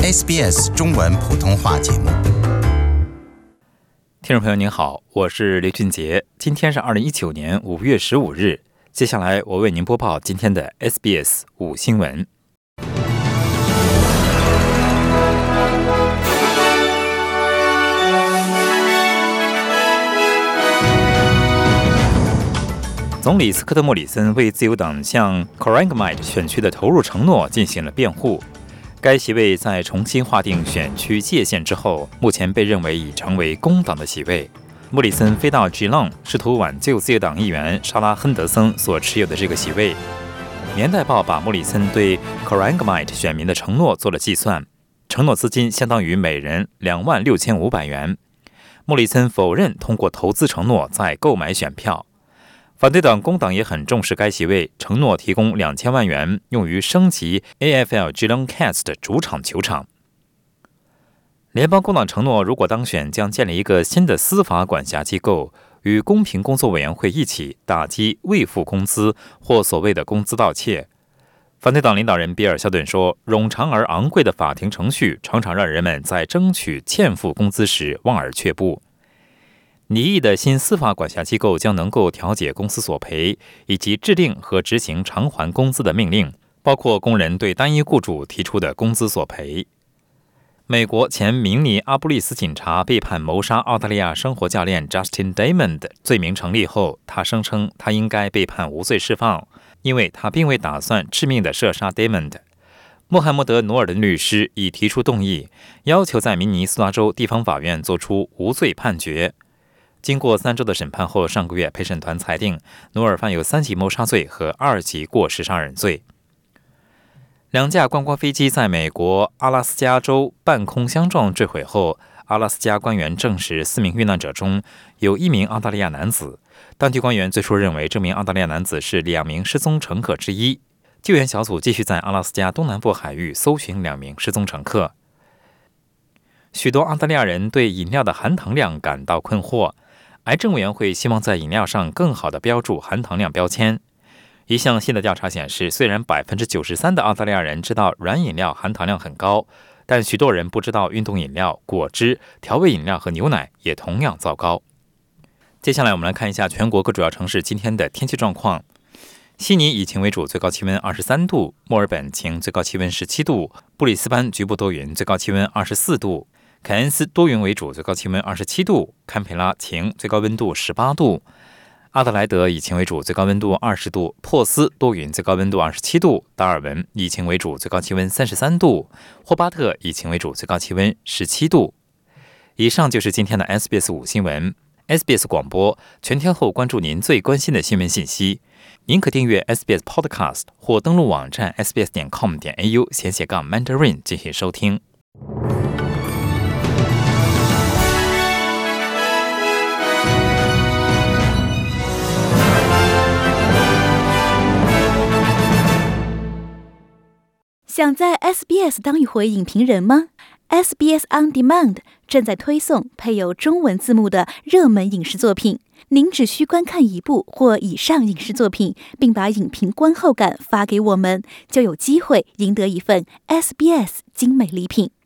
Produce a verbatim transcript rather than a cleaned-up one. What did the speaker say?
S B S 中文普通话节目。 听众朋友您好，我是刘俊杰，今天是二零一九年五月十五日。接下来我为您播报今天的 S B S 午新闻。总理斯科特·莫里森为自由党向 Corangamite 选区的投入承诺进行了辩护。该席位在重新划定选区界限之后，目前被认为已成为工党的席位。莫里森飞到 Geelong 试图挽救自由党议员莎拉·亨德森所持有的这个席位。年代报把莫里森对 Corangamite 选民的承诺做了计算，承诺资金相当于每人两万六千五百元。莫里森否认通过投资承诺再购买选票。反对党工党也很重视该席位，承诺提供两千万元用于升级 A F L Geelong Cats 的主场球场。联邦工党承诺，如果当选，将建立一个新的司法管辖机构，与公平工作委员会一起打击未付工资或所谓的工资盗窃。反对党领导人比尔·肖顿说，冗长而昂贵的法庭程序常常让人们在争取欠付工资时望而却步。拟议的新司法管辖机构将能够调解公司索赔，以及制定和执行偿还工资的命令，包括工人对单一雇主提出的工资索赔。美国前明尼阿布利斯警察被判谋杀澳大利亚生活教练 Justin Damond 罪名成立后，他声称他应该被判无罪释放，因为他并未打算致命地射杀 Damond。穆罕默德·努尔的律师已提出动议，要求在明尼苏达州地方法院作出无罪判决。经过三周的审判后，上个月陪审团裁定努尔犯有三级谋杀罪和二级过失杀人罪。两架观光飞机在美国阿拉斯加州半空相撞坠毁后，阿拉斯加官员证实四名遇难者中有一名澳大利亚男子。当地官员最初认为这名澳大利亚男子是两名失踪乘客之一。救援小组继续在阿拉斯加东南部海域搜寻两名失踪乘客。许多澳大利亚人对饮料的含糖量感到困惑。癌症委员会希望在饮料上更好地标注含糖量标签。一项新的调查显示，虽然 百分之九十三 的澳大利亚人知道软饮料含糖量很高，但许多人不知道运动饮料、果汁、调味饮料和牛奶也同样糟糕。接下来我们来看一下全国各主要城市今天的天气状况。悉尼以晴为主，最高气温二十三度；墨尔本晴，最高气温十七度；布里斯班局部多云，最高气温二十四度；凯恩斯多云为主，最高气温二十七度；堪培拉晴，最高温度十八度；阿德莱德以晴为主，最高温度二十度；珀斯多云，最高温度二十七度；达尔文以晴为主，最高气温三十三度；霍巴特以晴为主，最高气温十七度。以上就是今天的 S B S 午新闻。S B S 广播全天候关注您最关心的新闻信息。您可订阅 S B S Podcast 或登录网站 s b s 点 com 点 a u 闲斜杠 Mandarin 进行收听。 想在 S B S 当一回影评人吗？ S B S On Demand 正在推送配有中文字幕的热门影视作品，您只需观看一部或以上影视作品，并把影评观后感发给我们，就有机会赢得一份 S B S 精美礼品。